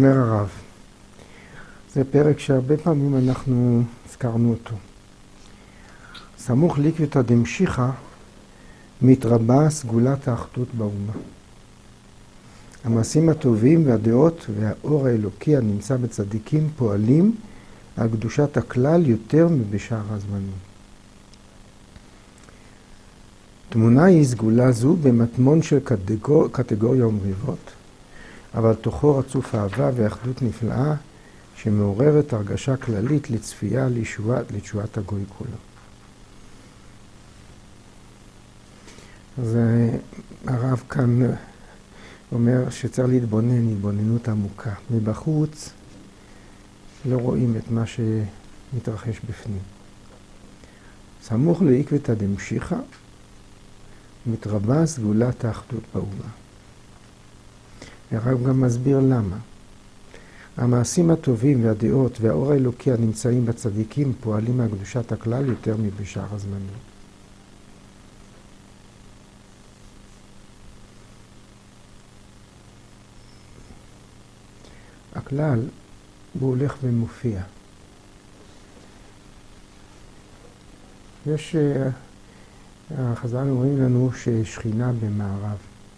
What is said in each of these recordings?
אומר הרב. זה פרק שהרבה פעמים אנחנו הזכרנו אותו. סמוך לעקבתא דמשיחא מתרבה סגולת האחדות באומה. המעשים הטובים והדעות והאור האלוקי הנמצא בצדיקים פועלים על קדושת הכלל יותר מבשאר הזמנים. תמונה היא סגולה זו במטמון של קטגוריה ומריבות, אבל תוכו רצוף אהבה ואחדות נפלאה שמעוררת הרגשה כללית לצפייה לתשועת הגוי כולו. אז הרב כאן אומר שצריך להתבונן התבוננות עמוקה. מבחוץ לא רואים את מה שמתרחש בפנים. סמוך לעקבתא דמשיחא מתרבה סגולת האחדות באומה. הרב גם מסביר למה. המעשים הטובים והדעות והאור האלוקי הנמצאים בצדיקים פועלים על קדושת הכלל יותר מבשאר הזמנים. הכלל הוא הולך ומופיע. יש, החז"ל אומרים לנו ששכינה במערב.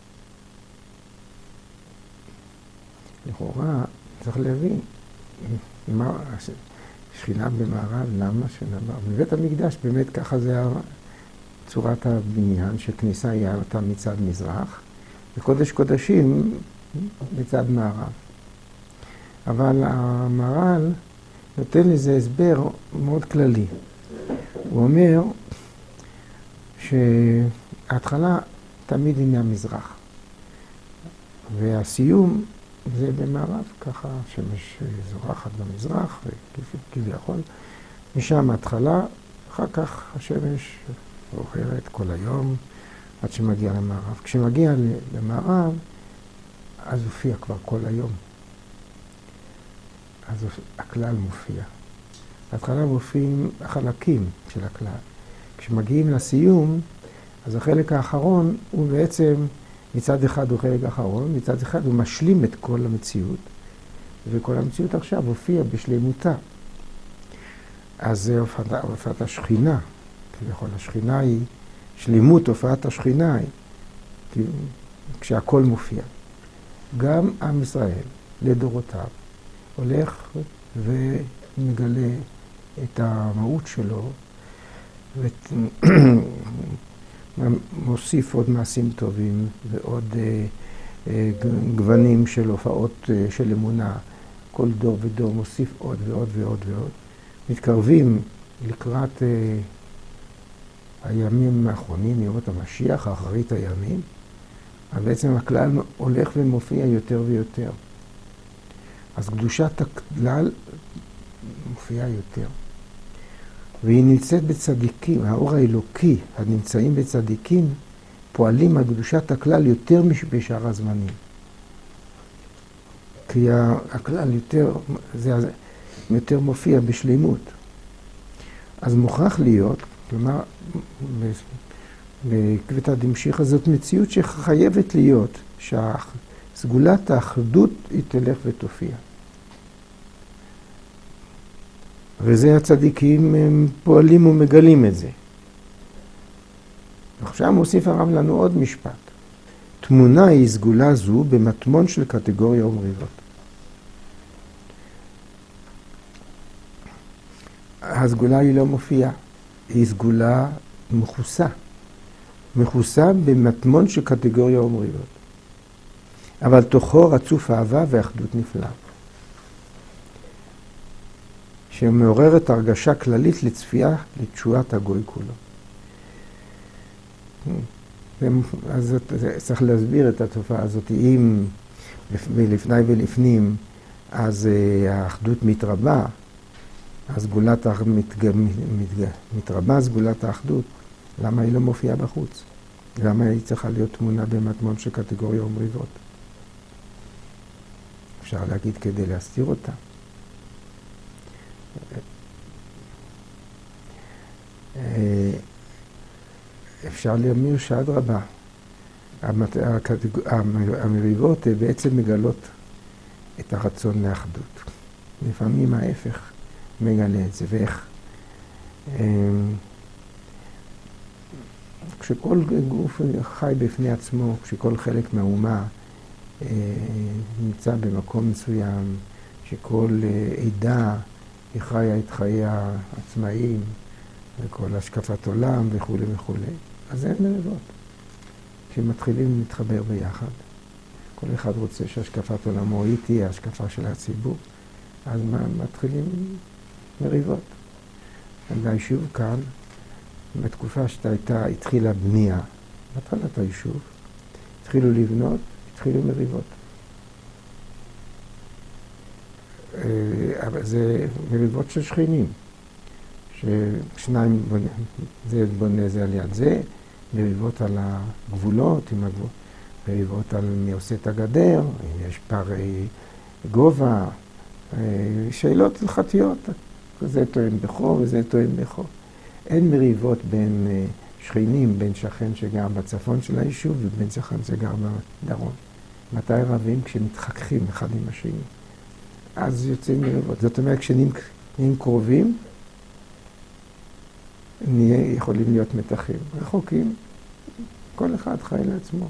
לכאורה צריך להבין מה שכינה במערב, למה שנאמר. בבית המקדש באמת ככה זה צורת הבניין, שכניסה היא הייתה מצד מזרח, וקודש קודשים מצד מערב. אבל המהר"ל נותן לזה הסבר מאוד כללי. הוא אומר שההתחלה תמיד היא מהמזרח, והסיום זה במערב, ככה שמש זורחת במזרח, כביכול. משם ההתחלה, אחר כך השמש זורחת כל היום עד שמגיע למערב. כשמגיע למערב, אז הופיע כבר כל היום. אז הכלל מופיע. בהתחלה מופיעים החלקים של הכלל. כשמגיעים לסיום, אז החלק האחרון הוא בעצם, מצד אחד הוא חלק האחרון, מצד אחד הוא משלים את כל המציאות, וכל המציאות עכשיו הופיע בשלמותה. אז זה הופעת השכינה, כביכול השכינה היא, שלמות הופעת השכינה היא, כשהכל מופיע. גם עם ישראל, לדורותיו, הולך ומגלה את המהות שלו, ומוסיף עוד מעשים טובים ועוד גוונים של הופעות של אמונה. כל דור ודור מוסיף עוד ועוד ועוד ועוד. מתקרבים לקראת הימים האחרונים, ימות המשיח, אחרית הימים, אז בעצם הכלל הולך ומופיע יותר ויותר. אז קדושת הכלל מופיעה יותר. והיא נמצאת בצדיקים, האור האלוקי הנמצאים בצדיקים פועלים על קדושת הכלל יותר מבשאר הזמנים. כי הכלל יותר מופיע בשלימות. אז מוכרח להיות, כלומר, בעקבתא דמשיחא זאת מציאות שחייבת להיות, סגולת האחדות היא תלך ותופיע. וזה הצדיקים הם פועלים ומגלים את זה. עכשיו מוסיף הרב לנו עוד משפט. תמונה היא סגולה זו במטמון של קטגוריה ומריבות. הסגולה היא לא מופיעה, היא סגולה מכוסה. מכוסה במטמון של קטגוריה ומריבות. אבל תוכו רצוף אהבה ואחדות נפלאה. שמעוררת הרגשה כללית לצפייה לתשועת הגוי כולו. אז צריך להסביר את התופעה הזאת. אם לפני ולפנים, אז האחדות מתרבה, אז מתרבה סגולת האחדות. למה היא לא מופיעה בחוץ? למה היא צריכה להיות תמונה במטמון של קטגוריה ומריבות? אפשר להגיד כדי להסתיר אותה. אפשר להאמיר שאדרבה, המריבות בעצם מגלות את הרצון לאחדות. לפעמים ההפך מגלה את זה, ואיך? כשכל גוף חי בפני עצמו, כשכל חלק מהאומה נמצא במקום מסוים, שכל עדה היא חיה את חייה העצמאיים, וכל השקפת עולם וכו' וכו', אז אין מריבות. כשמתחילים להתחבר ביחד, כל אחד רוצה שהשקפת עולמו היא תהיה השקפה של הציבור, אז מתחילים מריבות. היישוב כאן, בתקופה התחילה בנייה, בהתחלת היישוב, התחילו לבנות, התחילו מריבות. אבל זה מריבות של שכנים, ששניים זה בונה זה על יד זה, מריבות על הגבולות, מריבות על מי עושה את הגדר, אם יש פערי גובה, שאלות הלכתיות, זה טוען בכו וזה טוען בכו. אין מריבות בין שכנים, בין שכן שגר בצפון של היישוב ובין שכן שגר בדרום. מתי רבים? כשמתחככים אחד עם השני. אז יוצאים מריבות. זאת אומרת, כשנהיים קרובים, יכולים להיות מתחים. רחוקים, כל אחד חי לעצמו.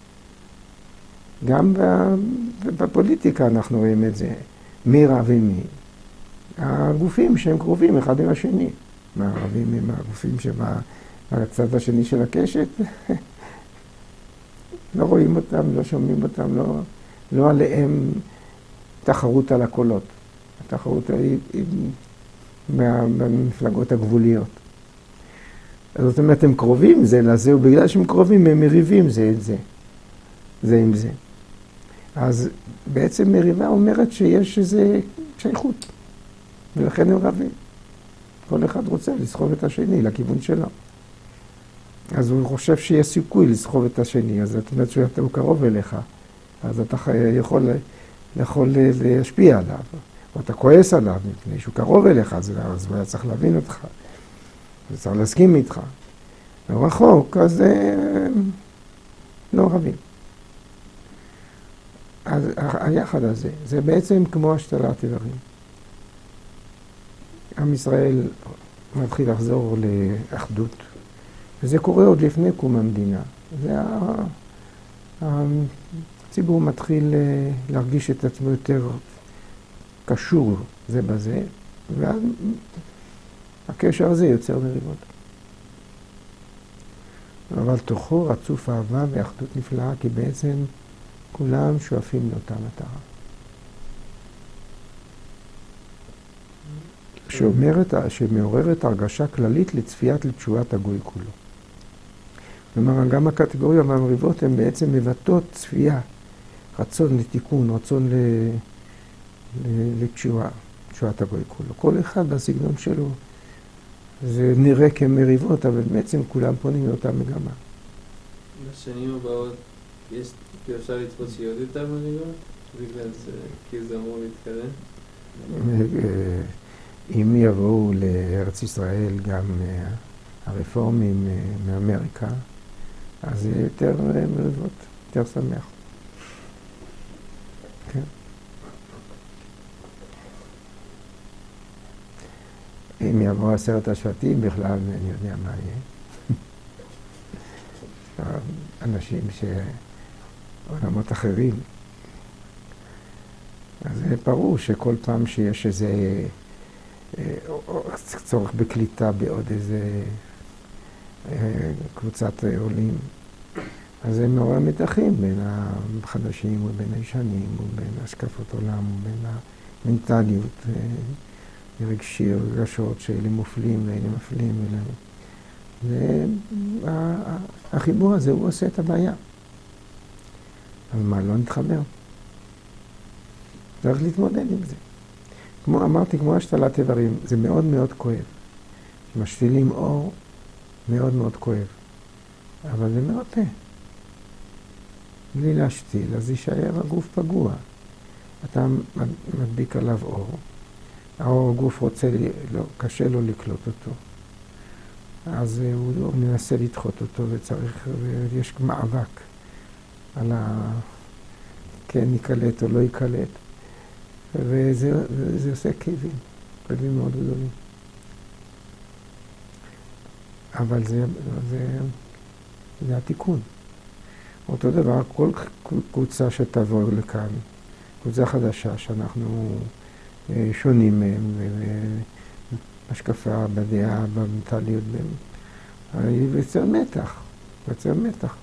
גם בפוליטיקה אנחנו רואים את זה. מי רב עם מי? הגופים שהם קרובים אחד עם השני. מה רבים עם הגופים שבצד השני של הקשת? לא רואים אותם, לא שומעים אותם, לא עליהם תחרות על הקולות. התחרות היא במפלגות הגבוליות. זאת אומרת, הם קרובים זה לזה, ובגלל שהם קרובים הם מריבים זה את זה. זה עם זה. אז בעצם מריבה אומרת שיש איזה שייכות, ולכן הם רבים. כל אחד רוצה לסחוב את השני לכיוון שלו. אז הוא חושב שיש סיכוי לסחוב את השני, אז זאת אומרת שהוא קרוב אליך, אז אתה יכול להשפיע עליו, או אתה כועס עליו, מפני שהוא קרוב אליך, אז הוא היה צריך להבין אותך, הוא צריך להסכים איתך. הוא רחוק, אז לא רבים. אז היחד הזה, זה בעצם כמו השתלת איברים. עם ישראל מתחיל לחזור לאחדות, וזה קורה עוד לפני קום המדינה. הציבור מתחיל להרגיש את עצמו יותר קשור זה בזה, ואז הקשר הזה יוצר מריבות. אבל תוכו רצוף אהבה ואחדות נפלאה, כי בעצם כולם שואפים לאותה מטרה. שמעוררת הרגשה כללית לצפיית לתשועת הגוי כולו. כלומר, גם הקטגוריה והמריבות הן בעצם מבטאות צפייה, רצון לתיקון, רצון לתשועת הגוי כולו. כל אחד בסגנון שלו, זה נראה כמריבות, אבל בעצם כולם פונים לאותה מגמה. בשנים הבאות אפשר לתפוס שיהיו יותר מריבות? בגלל זה, כי זה אמור להתקדם? אם יבואו לארץ ישראל גם הרפורמים מאמריקה, אז יהיה יותר מריבות, יותר שמח. כן. אם יבואו 10 השבטים, בכלל אני יודע מה יהיה. אנשים שעולמות אחרים. אז זה ברור שכל פעם שיש איזה צורך בקליטה בעוד איזה קבוצת עולים, אז זה מעורר מתחים בין החדשים ובין הישנים ובין השקפות עולם ובין המנטליות רגשות שאלה מופלים ואלה מפלים. והחיבור הזה הוא עושה את הבעיה. אז מה, לא נתחבר? צריך להתמודד עם זה. אמרתי, כמו השתלת איברים, זה מאוד מאוד כואב. משתילים אור, מאוד מאוד כואב. אבל זה מרפא. בלי להשתיל, אז יישאר הגוף פגוע. אתה מדביק עליו אור. האור הגוף רוצה, קשה לו לקלוט אותו. אז הוא מנסה לדחות אותו וצריך, ויש מאבק על כן יקלט או לא יקלט. וזה עושה כאבים מאוד גדולים. אבל זה התיקון. אותו דבר, כל קבוצה שתבוא לכאן, קבוצה חדשה שאנחנו שונים מהם, בהשקפה, בדעה, במנטליות, ויוצר מתח.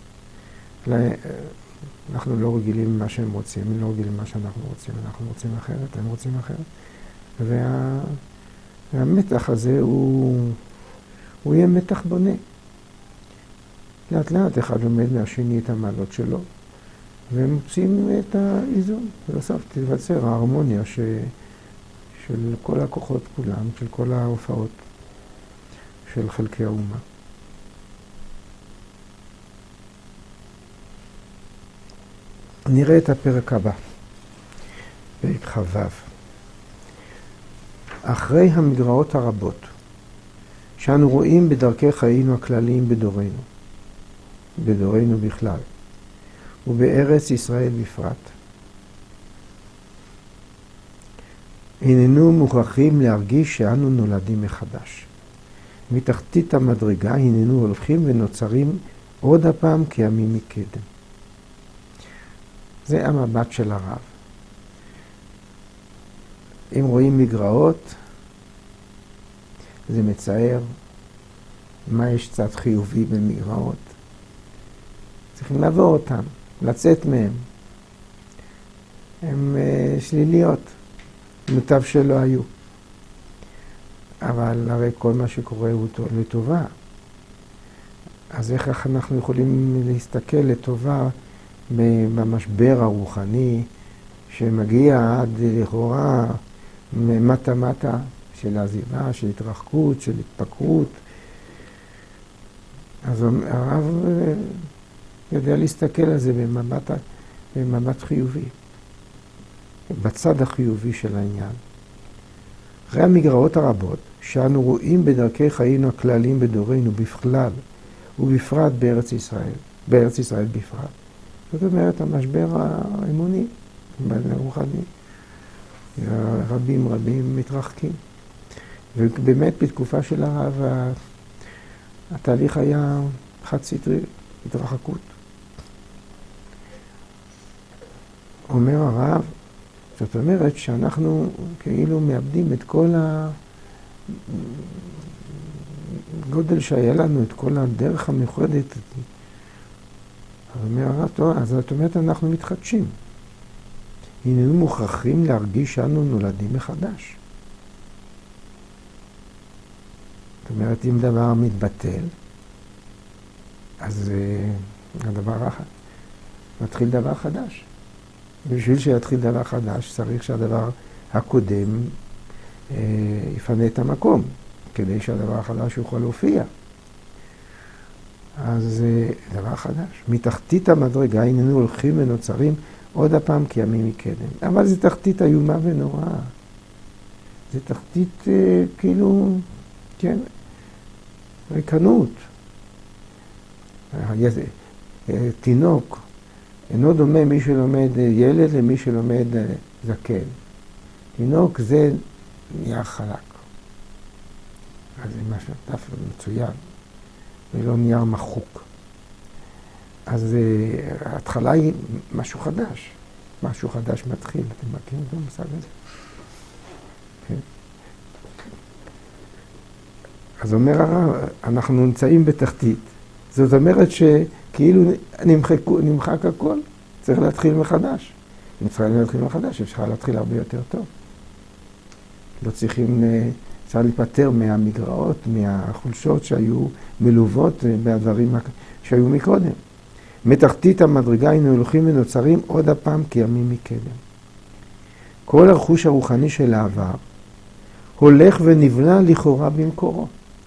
אנחנו לא רגילים למה שהם רוצים, הם לא רגילים למה שאנחנו רוצים, אנחנו רוצים אחרת, הם רוצים אחרת. והמתח הזה הוא יהיה מתח בונה. לאט לאט אחד לומד מהשני את המעלות שלו, והם מוצאים את האיזון. ובסוף תיווצר ההרמוניה של כל הכוחות כולם, של כל ההופעות של חלקי האומה. נראה את הפרק הבא, פרק כ"ו. אחרי המגרעות הרבות שאנו רואים בדרכי חיינו הכלליים בדורנו בכלל, ובארץ ישראל בפרט, הננו מוכרחים להרגיש שאנו נולדים מחדש. מתחתית המדרגה הננו הולכים ונוצרים עוד הפעם כימים מקדם. זה המבט של הרב. אם רואים מגרעות, זה מצער. מה יש קצת חיובי במגרעות? צריכים לעבור אותם, לצאת מהם. הן שליליות, מוטב שלא היו. אבל הרי כל מה שקורה הוא לטובה. אז איך אנחנו יכולים להסתכל לטובה במשבר הרוחני שמגיע עד לכאורה מטה של עזיבה, של התרחקות, של התפקרות? אז הרב יודע להסתכל על זה במבט חיובי, בצד החיובי של העניין. אחרי המגרעות הרבות שאנו רואים בדרכי חיינו הכלליים בדורנו בכלל ובפרט בארץ ישראל בפרט. זאת אומרת, המשבר האמוני, הרוחני, רבים מתרחקים. ובאמת בתקופה של הרב התהליך היה חד סטרי, התרחקות. אומר הרב, זאת אומרת שאנחנו כאילו מאבדים את כל הגודל שהיה לנו, את כל הדרך המיוחדת. אומר הרב, טוב, אז זאת אומרת אנחנו מתחדשים. הננו מוכרחים להרגיש שאנו נולדים מחדש. זאת אומרת, אם דבר מתבטל, אז הדבר מתחיל דבר חדש. בשביל שיתחיל דבר חדש, צריך שהדבר הקודם יפנה את המקום, כדי שהדבר החדש יוכל להופיע. אז זה דבר חדש. מתחתית המדרגה הננו הולכים ונוצרים עוד הפעם כימים מקדם. אבל זה תחתית איומה ונוראה. זה תחתית כאילו, כן, ריקנות. תינוק אינו דומה מי שלומד ילד למי שלומד זקן. תינוק זה נהיה חלק. אז זה משהו דף מצוין, ולא נהיה מחוק. אז ההתחלה היא משהו חדש. משהו חדש מתחיל. אתם מכירים את המושג הזה? כן. אז אומר הרב, אנחנו נמצאים בתחתית. זאת אומרת שכאילו נמחק הכל, צריך להתחיל מחדש. אם צריך להתחיל מחדש, אפשר להתחיל הרבה יותר טוב. לא צריכים, צריך להיפטר מהמגרעות, מהחולשות שהיו מלוות בדברים שהיו מקודם. מתחתית המדרגה היינו הולכים ונוצרים עוד הפעם כימים מקדם. כל הרכוש הרוחני של העבר הולך ונבלע לכאורה במקורו.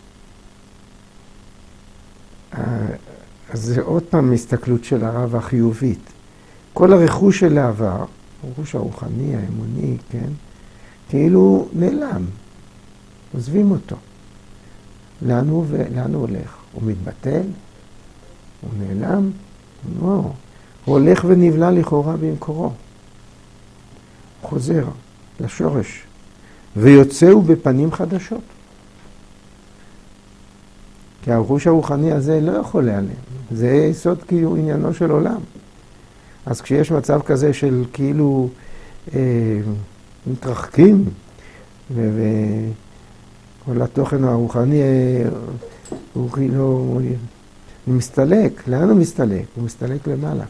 אז זה עוד פעם הסתכלות של הרב החיובית. כל הרכוש של העבר, הרכוש הרוחני, האמוני, כן, כאילו נעלם. עוזבים אותו. לאן הוא הולך? הוא מתבטל? הוא נעלם? לא. הוא הולך ונבלע לכאורה במקורו. חוזר. לשורש. ויוצאו בפנים חדשות. כי הרכוש הרוחני הזה לא יכול להיעלם. זה יסוד כאילו עניינו של עולם. אז כשיש מצב כזה של כאילו מתרחקים, וכל התוכן הרוחני הוא כאילו מסתלק. לאן הוא מסתלק? הוא מסתלק למעלה.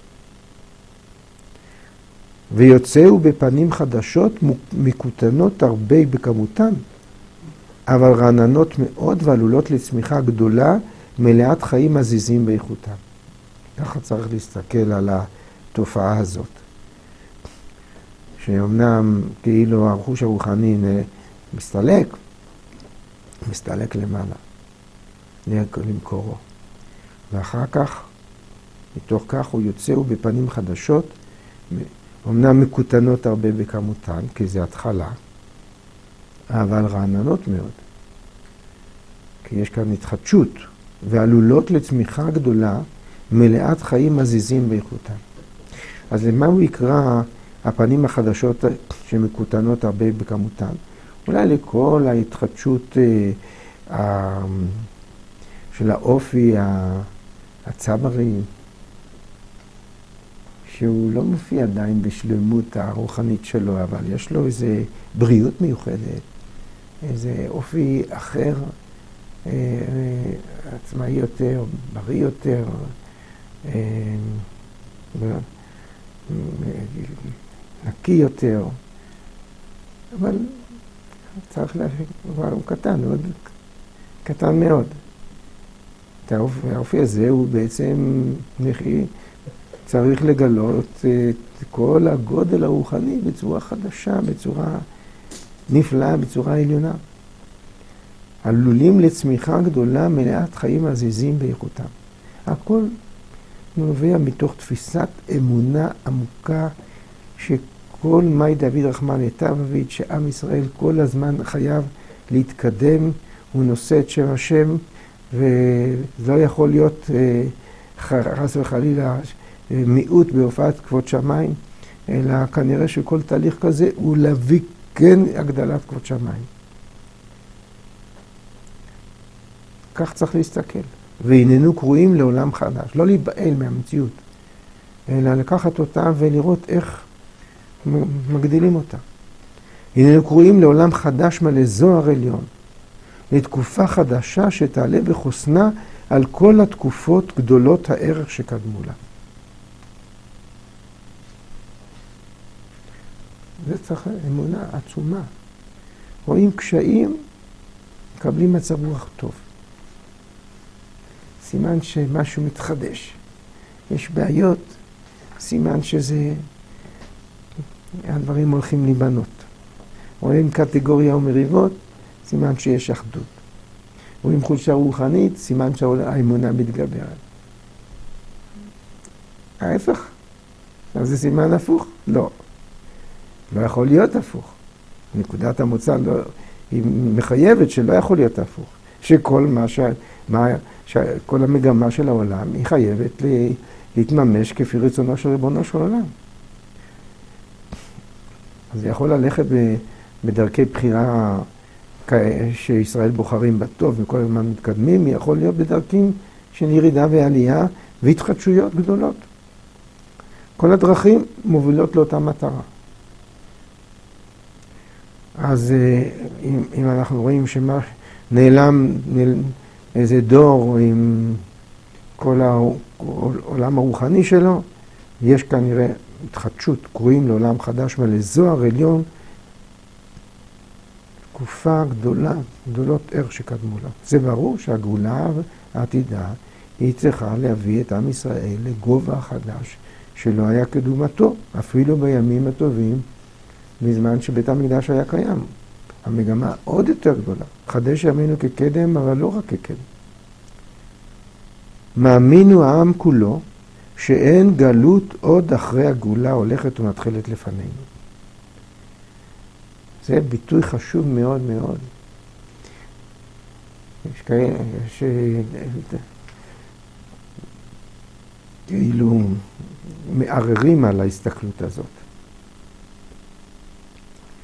ויוצאו בפנים חדשות מקוטנות הרבה בכמותן, אבל רעננות מאוד ועלולות לצמיחה גדולה, מלאת חיים עזיזים באיכותם. ככה צריך להסתכל על התופעה הזאת. שאומנם כאילו הרכוש הרוחני מסתלק למעלה, למקורו. ואחר כך, מתוך כך הוא יוצאו בפנים חדשות, אומנם מקוטנות הרבה בכמותן, כי זה התחלה, אבל רעננות מאוד. כי יש כאן התחדשות, ועלולות לצמיחה גדולה, מלאת חיים עזיזים באיכותן. אז למה הוא יקרא הפנים החדשות שמקוטנות הרבה בכמותן? אולי לכל ההתחדשות של האופי הצברי, שהוא לא מופיע עדיין בשלמות הרוחנית שלו, אבל יש לו איזה בריאות מיוחדת, איזה אופי אחר, עצמאי יותר, בריא יותר, נקי יותר, אבל צריך להבין, הוא קטן, מאוד קטן מאוד. האופי הזה הוא בעצם צריך לגלות את כל הגודל הרוחני בצורה חדשה, בצורה נפלאה, בצורה עליונה. עלולים לצמיחה גדולה מלאת חיים עזיזים באיכותם. הכל נובע מתוך תפיסת אמונה עמוקה שכל מאי דוד רחמן יטבביץ' שעם ישראל כל הזמן חייב להתקדם, הוא נושא את שם השם, ולא יכול להיות חס וחלילה מיעוט בהופעת כבוד שמיים, אלא כנראה שכל תהליך כזה הוא להביא כן הגדלת כבוד שמיים. כך צריך להסתכל. והננו קרואים לעולם חדש, לא להיבעל מהמציאות, אלא לקחת אותה ולראות איך מגדילים אותה. הננו קרואים לעולם חדש מלא זוהר עליון, לתקופה חדשה שתעלה בחוסנה על כל התקופות גדולות הערך שקדמו לה. זה צריך אמונה עצומה. רואים קשיים, מקבלים מצב רוח טוב. סימן שמשהו מתחדש. יש בעיות, סימן שזה, הדברים הולכים להיבנות. רואים קטגוריה ומריבות, סימן שיש אחדות. רואים חולשה רוחנית, סימן שהאמונה מתגברת. ההפך. אז זה סימן הפוך? לא. לא יכול להיות הפוך. נקודת המוצא לא, היא מחייבת שלא יכול להיות הפוך. שכל כל המגמה של העולם היא חייבת להתממש כפי רצונו של ריבונו של עולם. אז זה יכול ללכת בדרכי בחירה שישראל בוחרים בטוב וכל הזמן מתקדמים, יכול להיות בדרכים של ירידה ועלייה והתחדשויות גדולות. כל הדרכים מובילות לאותה מטרה. אז אם אנחנו רואים שמה נעלם איזה דור עם כל העולם הרוחני שלו, יש כנראה התחדשות, קוראים לעולם חדש מלא זוהר עליון, תקופה גדולות ערך שקדמו לה. זה ברור שהגאולה העתידה היא צריכה להביא את עם ישראל לגובה חדש שלא היה כדומתו, אפילו בימים הטובים, בזמן שבית המקדש היה קיים. המגמה עוד יותר גדולה. חדש ימינו כקדם, אבל לא רק כקדם. מאמינו העם כולו שאין גלות עוד אחרי הגאולה הולכת ומתחילת לפנינו. זה ביטוי חשוב מאוד מאוד. יש כאלה כאילו מערערים על ההסתכלות הזאת.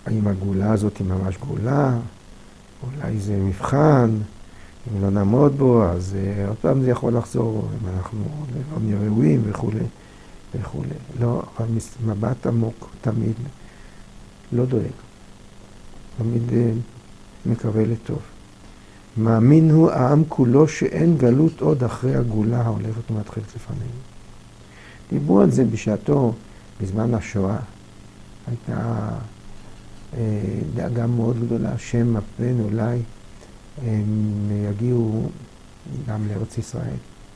האם הגאולה הזאת היא ממש גאולה, אולי זה מבחן, אם לא נעמוד בו, אז עוד פעם זה יכול לחזור, אם אנחנו לא נהיה ראויים וכו' וכו'. לא, מבט עמוק תמיד לא דואג, תמיד מקווה לטוב. מאמין הוא העם כולו שאין גלות עוד אחרי הגאולה ההולכת ומתחילת לפנינו. דיברו על זה בשעתו, בזמן השואה. הייתה דאגה מאוד גדולה, שם הפן אולי הם יגיעו גם לארץ ישראל.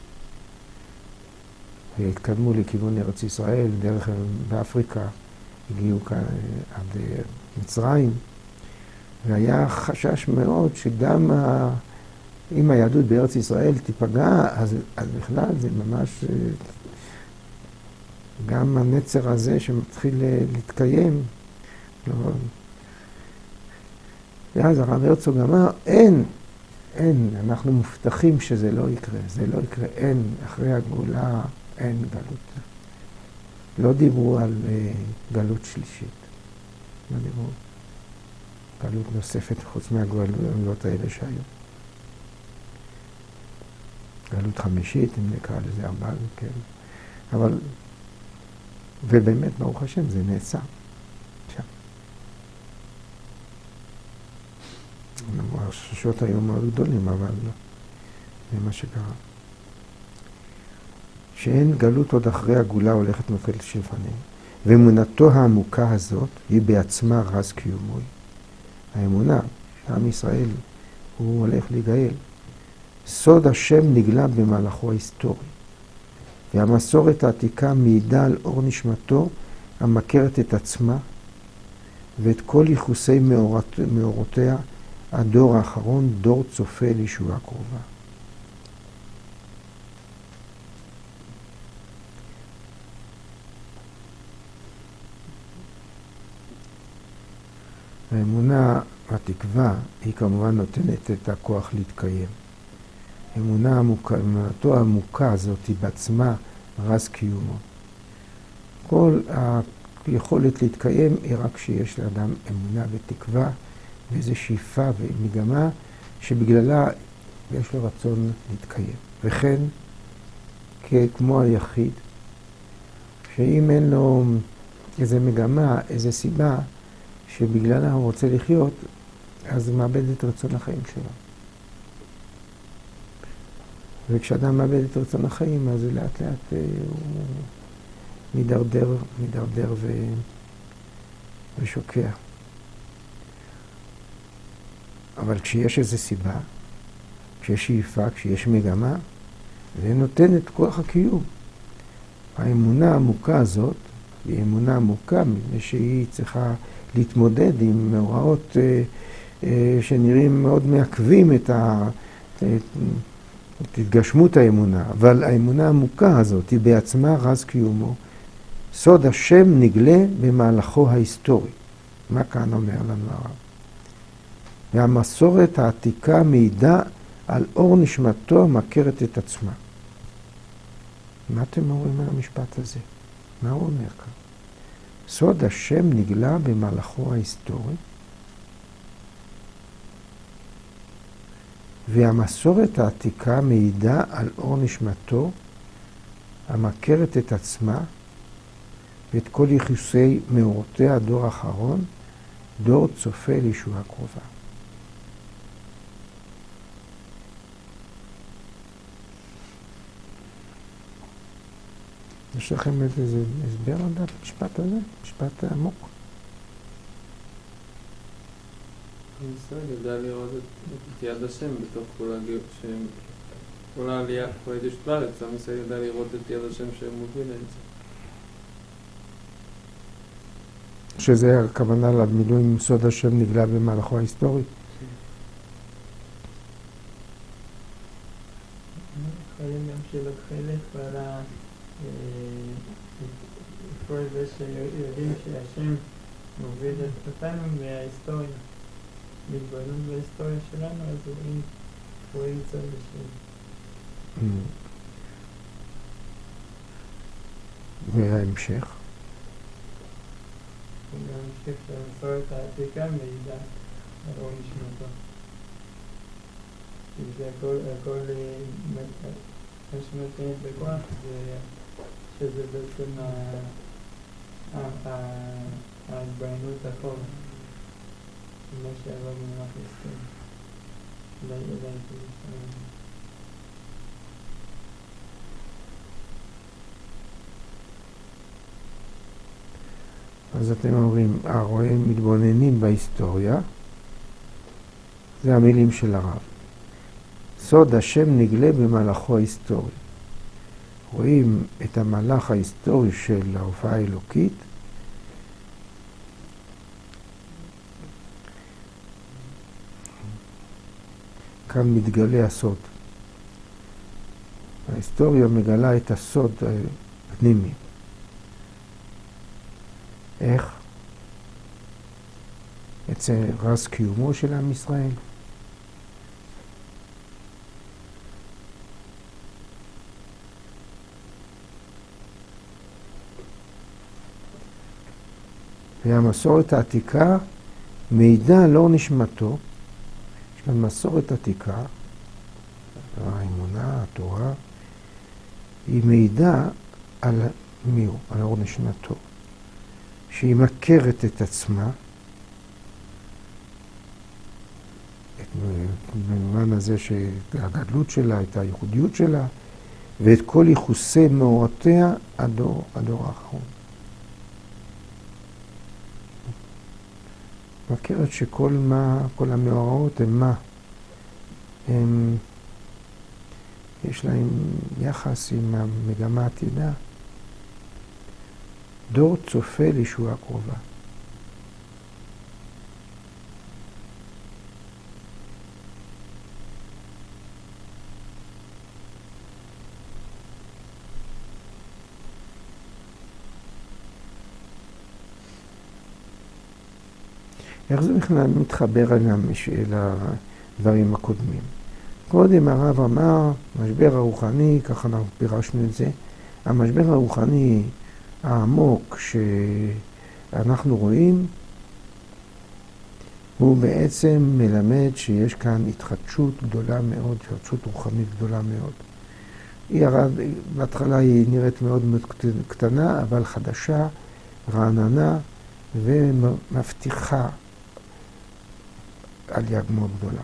והתקדמו לכיוון ארץ ישראל, דרך באפריקה, הגיעו כאן עד מצרים. והיה חשש מאוד שגם אם היהדות בארץ ישראל תיפגע, אז בכלל זה ממש גם הנצר הזה שמתחיל להתקיים. ואז הרב הרצוג אמר, אין, אנחנו מובטחים שזה לא יקרה, זה לא יקרה, אין, אחרי הגאולה אין גלות. לא דיברו על גלות שלישית, לא דיברו. גלות נוספת חוץ מהגאולות האלה שהיו. גלות חמישית, אם נקרא לזה 4, כן. אבל, ובאמת, ברוך השם, זה נעשה. שם. החששות היו מאוד גדולים, אבל זה מה שקרה. שאין גלות עוד אחרי הגאולה הולכת מתחילת שלפנינו. ואמונתו העמוקה הזאת היא בעצמה רז קיומוי. האמונה שעם ישראל הוא הולך להיגאל. סוד השם נגלה במהלכו ההיסטורי. והמסורת העתיקה מעידה על אור נשמתו המכרת את עצמה ואת כל ייחוסי מאורותיה, הדור האחרון, דור צופה לישועה קרובה. האמונה, התקווה, היא כמובן נותנת את הכוח להתקיים. אמונתו העמוקה הזאת היא בעצמה רז קיומו. כל היכולת להתקיים היא רק שיש לאדם אמונה ותקווה ואיזו שאיפה ומגמה שבגללה יש לו רצון להתקיים. וכן, כמו היחיד, שאם אין לו איזו מגמה, איזו סיבה, שבגללה הוא רוצה לחיות, אז הוא מאבד את רצון החיים שלו. וכשאדם מאבד את רצון החיים, אז לאט לאט הוא מדרדר ושוקע. אבל כשיש איזו סיבה, כשיש שאיפה, כשיש מגמה, זה נותן את כוח הקיום. האמונה העמוקה הזאת, היא אמונה עמוקה, מפני שהיא צריכה להתמודד עם מאורעות שנראים מאוד מעכבים את התגשמות האמונה, אבל האמונה העמוקה הזאת היא בעצמה רז קיומו. סוד השם נגלה במהלכו ההיסטורי. מה כאן אומר לנו הרב? והמסורת העתיקה מעידה על אור נשמתו המכרת את עצמה. מה אתם אומרים על המשפט הזה? מה הוא אומר כאן? סוד השם נגלה במהלכו ההיסטורי, והמסורת העתיקה מעידה על אור נשמתו המכרת את עצמה ואת כל ייחוסי מאורותיה הדור האחרון, דור צופה לישועה קרובה. יש לכם איזה הסבר על המשפט הזה? משפט עמוק. ישראל ידע לראות את יד השם בתוך כל העלייה, כל ההתיישבות בארץ, עם ישראל ידע לראות את יד השם שמוביל את זה. שזה הכוונה למילוי עם סוד השם נגלה במהלכו ההיסטורי. יכולים גם שלוק חלק על כל זה שיודעים שהשם מוביל אותנו בהיסטוריה. מתבוננים בהיסטוריה שלנו, אז רואים צד השם. וההמשך? להמשיך למסורת העתיקה מעידה על אור נשמתו. כי זה הכל מה שמתאים בכוח זה שזה בעצם ההתביינות החוב, מה שעבר במהלך ההיסטוריה. זה ידעתי לשם. אז אתם אומרים, הרואים מתבוננים בהיסטוריה, זה המילים של הרב. סוד השם נגלה במהלכו ההיסטורי. רואים את המהלך ההיסטורי של ההופעה האלוקית, כאן מתגלה הסוד. ההיסטוריה מגלה את הסוד הפנימי. איך? אצל רז קיומו של עם ישראל. והמסורת העתיקה מעידה על אור נשמתו. יש כאן מסורת עתיקה, האמונה, התורה, היא מעידה על מי הוא, על אור נשמתו. שהיא מכרת את עצמה, במובן הזה שהגדלות שלה, את הייחודיות שלה, ואת כל ייחוסי מאורותיה הדור האחרון. מכרת שכל המאורעות הם מה? יש להם יחס עם המגמה העתידה. דור צופה לישועה קרובה. איך זה בכלל מתחבר אל הדברים הקודמים? קודם הרב אמר, משבר הרוחני, ככה אנחנו פירשנו את זה, המשבר הרוחני העמוק שאנחנו רואים, הוא בעצם מלמד שיש כאן התחדשות גדולה מאוד, התחדשות רוחנית גדולה מאוד. בהתחלה היא נראית מאוד מאוד קטנה, אבל חדשה, רעננה ומבטיחה עלייה מאוד גדולה.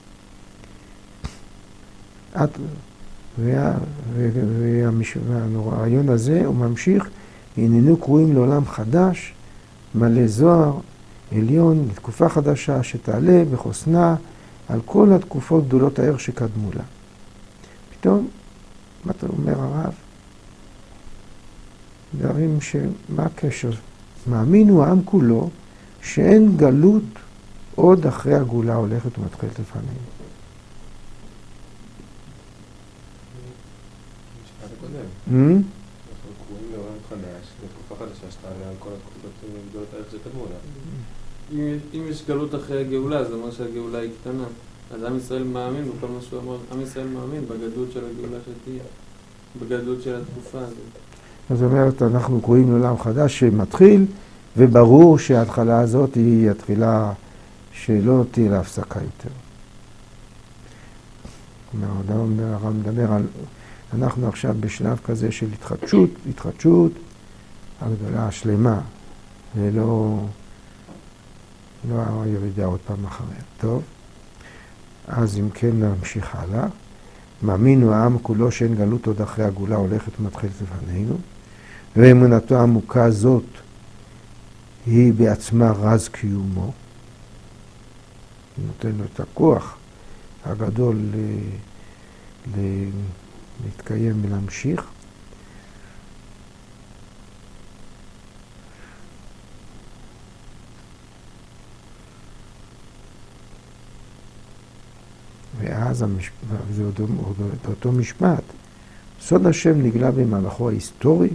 והרעיון הזה הוא ממשיך, הננו קרואים לעולם חדש, מלא זוהר, עליון, לתקופה חדשה שתעלה בחוסנה על כל התקופות גדולות הערך שקדמו לה. פתאום, מה אתה אומר הרב? דברים מה הקשר? מאמין הוא העם כולו שאין גלות עוד אחרי הגאולה הולכת ומתחילת לפנינו. משפט הקודם. אנחנו קרואים לעולם חדש, לתקופה חדשה שתעלה על כל התקופות גדולות הערך שקדמו לה. אם יש גלות אחרי הגאולה, זה אומר שהגאולה היא קטנה. אז עם ישראל מאמין בכל מה שהוא אמר, עם ישראל מאמין בגדלות של הגאולה שתהיה, בגדלות של התקופה הזאת. אז זאת אומרת, אנחנו קרואים לעולם חדש שמתחיל, וברור שההתחלה הזאת היא התחילה שלא תהיה לה הפסקה יותר. הרב מדבר על, אנחנו עכשיו בשלב כזה של התחדשות הגדולה השלמה, ולא הירידה עוד פעם אחריה. טוב, אז אם כן נמשיך הלאה. מאמינו העם כולו שאין גלות עוד אחרי הגאולה הולכת ומתחילת לפנינו, ואמונתו העמוקה הזאת היא בעצמה רז קיומו. נותן לו את הכוח הגדול להתקיים ולהמשיך. ואז זה אותו משפט. סוד השם נגלה במהלכו ההיסטורי.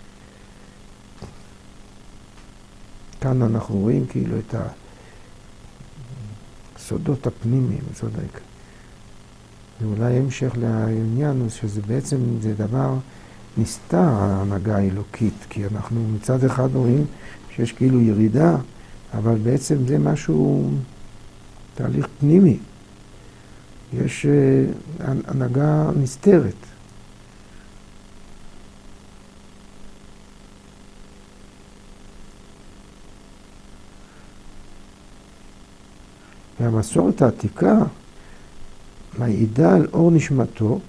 כאן אנחנו רואים כאילו את הסודות הפנימיים, זה אולי המשך לעניין, שזה בעצם זה דבר נסתר, ההנהגה האלוקית, כי אנחנו מצד אחד רואים שיש כאילו ירידה, אבל בעצם זה משהו, תהליך פנימי. יש הנהגה נסתרת. והמסורת העתיקה מעידה על אור נשמתו,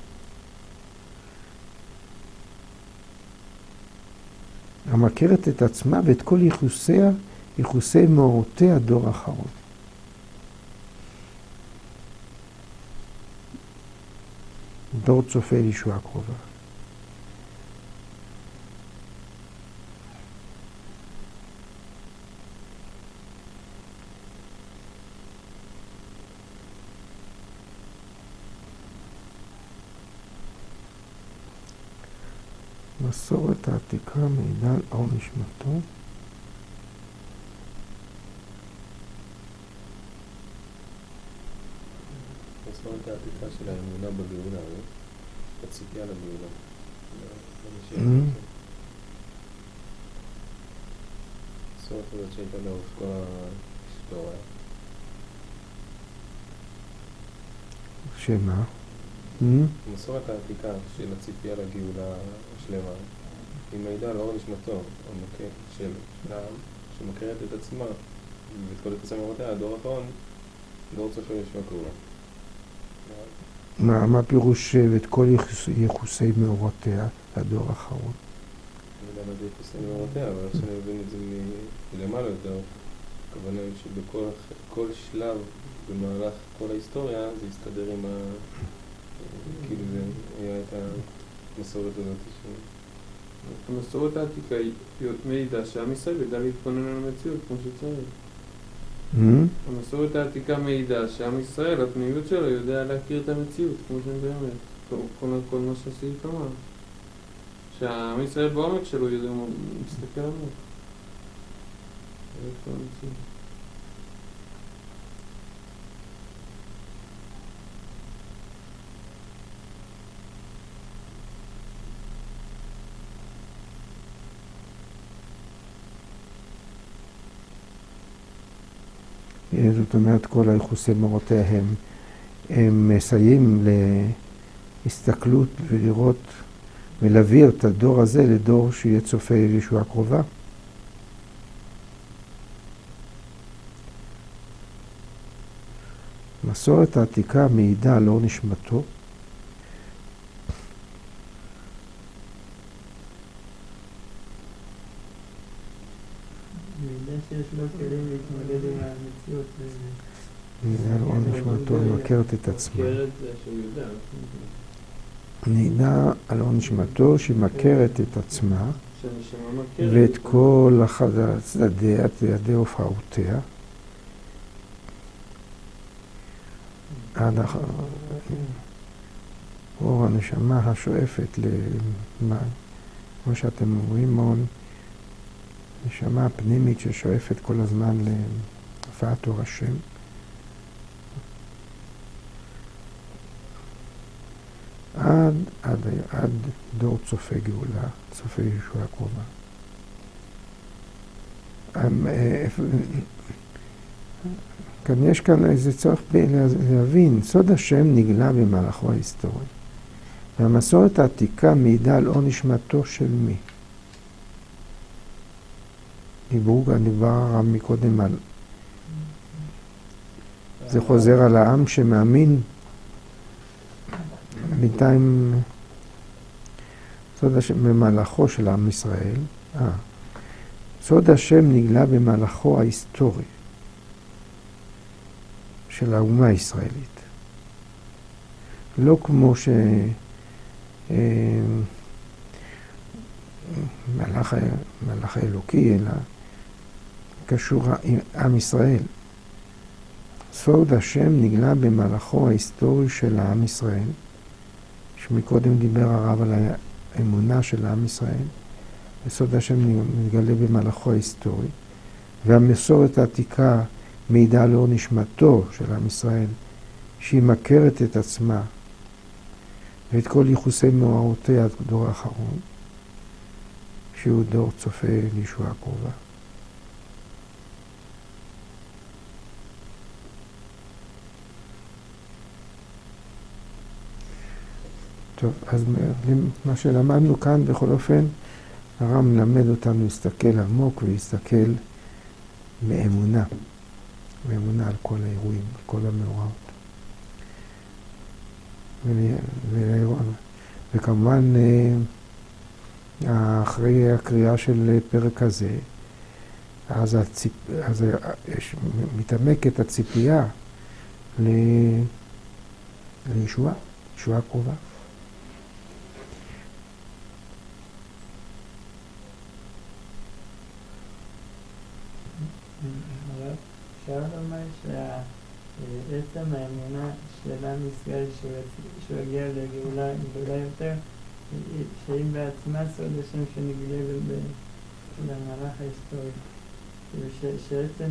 המכרת את עצמה ואת כל ייחוסי מאורותיה הדור האחרון. דור צופה לישועה קרובה. מסורת העתיקה מעידה על אור נשמתו. מסורת העתיקה של האמונה בגאולה, הציפייה לגאולה. מסורת הזאת שהייתה לאורך כל ההיסטוריה. שמה? מסורת העתיקה של הציפייה לגאולה השלמה היא מעידה על אור נשמתו של העם שמכרת את עצמה ואת כל יחסי מאורותיה, הדור האחרון, דור צופה לישועה קרובה. מה פירוש ואת כל יחוסי מאורותיה, הדור האחרון? אני יודע מה זה יחסי מאורותיה, אבל איך שאני מבין את זה מלמעלה יותר, הכוונה היא שבכל שלב במהלך כל ההיסטוריה זה יסתדר עם כאילו זה היה את המסורת הזאת המסורת העתיקה היא מעידה שעם ישראל ידע להתכונן על המציאות כמו שצריך. המסורת העתיקה מעידה שעם ישראל, הפנימיות שלו, יודע להכיר את המציאות כמו שהם באמת. כל מה שהסעיף אמר. שהעם ישראל בעומק שלו יודע, הוא מסתכל עמוק. זה כל המציאות. זאת אומרת, כל היחוסי מאורותיה הם מסייעים להסתכלות ולראות ולהביא את הדור הזה לדור שיהיה צופה לישועה קרובה. מסורת העתיקה מעידה על אור נשמתו, שיש לו כלים להתמודד עם המציאות. מעידה על אור נשמתו, מכרת את עצמה. מכרת זה שהוא יודע. מעידה על אור נשמתו שמכרת את עצמה ואת כל צדדי הופעותיה. עד אור הנשמה השואפת כמו שאתם אומרים, מון נשמה פנימית ששואפת כל הזמן להופעת אור השם. עד דור צופה גאולה, צופה ישועה קרובה. יש כאן איזה צורך להבין, סוד השם נגלה במהלכו ההיסטורי. והמסורת העתיקה מעידה על אור נשמתו של מי? דיבר מקודם על... זה חוזר על העם שמאמין בינתיים סוד השם במהלכו של עם ישראל. סוד השם נגלה במהלכו ההיסטורי של האומה הישראלית. לא כמו מלאך האלוקי, אלא קשור עם עם ישראל. סוד השם נגלה במהלכו ההיסטורי של העם ישראל, שמקודם דיבר הרב על האמונה של עם ישראל, וסוד השם נגלה במהלכו ההיסטורי, והמסורת העתיקה מעידה על אור נשמתו של עם ישראל, שהיא מכרת את עצמה ואת כל ייחוסי מאורותיה הדור האחרון, שהוא דור צופה לישועה קרובה. טוב, אז מה שלמדנו כאן, בכל אופן, הר"ם מלמד אותנו להסתכל עמוק ולהסתכל באמונה. באמונה על כל האירועים, על כל המאורעות. וכמובן, אחרי הקריאה של פרק הזה, אז מתעמקת הציפייה לישועה, ישועה קרובה. אפשר לומר שעצם האמונה של עם ישראל שהוא יגיע לגאולה גדולה יותר, שהיא בעצמה סוד השם שנגלה במהלך ההיסטורי. שעצם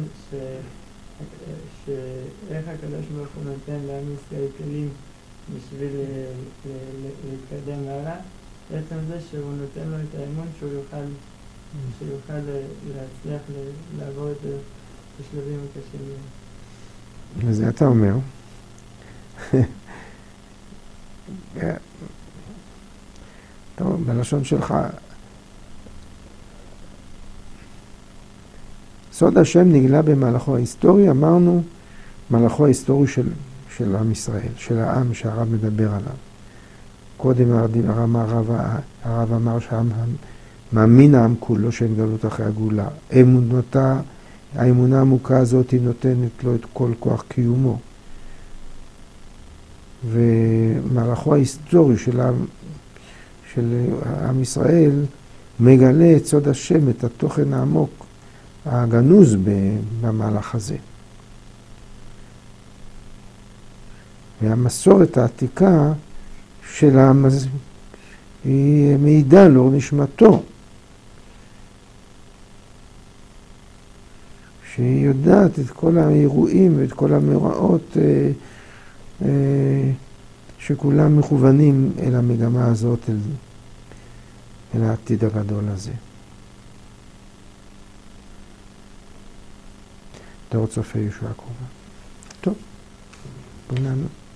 שאיך הקדוש ברוך הוא נותן לעם ישראל כלים בשביל להתקדם הלאה, בעצם זה שהוא נותן לו את האמון שהוא יוכל להצליח לעבור את השלבים הקשים. וזה אתה אומר. טוב, בלשון שלך, סוד השם נגלה במהלכו ההיסטורי, אמרנו, מהלכו ההיסטורי של עם ישראל, של העם שהרב מדבר עליו. קודם הרב אמר שהעם מאמין העם כולו שאין גלות אחרי הגאולה. האמונה העמוקה הזאת היא נותנת לו את כל כוח קיומו. ומהלכו ההיסטורי של עם ישראל מגלה את סוד השם, את התוכן העמוק, הגנוז במהלך הזה. והמסורת העתיקה של העם הזה היא מעידה לאור נשמתו, שהיא יודעת את כל האירועים ואת כל המאורעות שכולם מכוונים אל המגמה הזאת, אל העתיד הגדול הזה. דור צופה ישועה קרובה. טוב, בוא נענה.